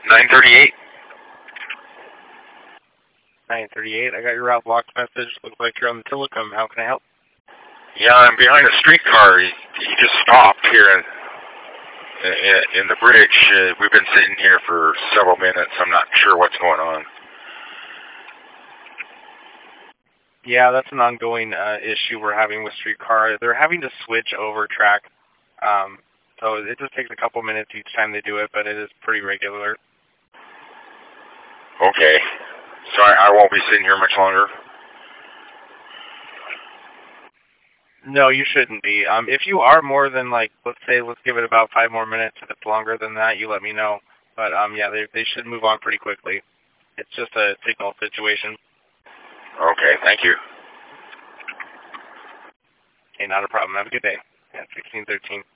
938. 938. I got your route blocked message. Looks like you're on the Tillicum. How can I help? Yeah, I'm behind a streetcar. He just stopped here in the bridge. We've been sitting here for several minutes. I'm not sure what's going on. Yeah, that's an ongoing issue we're having with streetcar. They're having to switch over track. So it just takes a couple minutes each time they do it, but it is pretty regular. Okay. So I won't be sitting here much longer? No, you shouldn't be. If you are more than, like, let's give it about 5 more minutes. If it's longer than that, you let me know. But, yeah, they should move on pretty quickly. It's just a signal situation. Okay, thank you. Okay, not a problem. Have a good day. Yeah, 1613.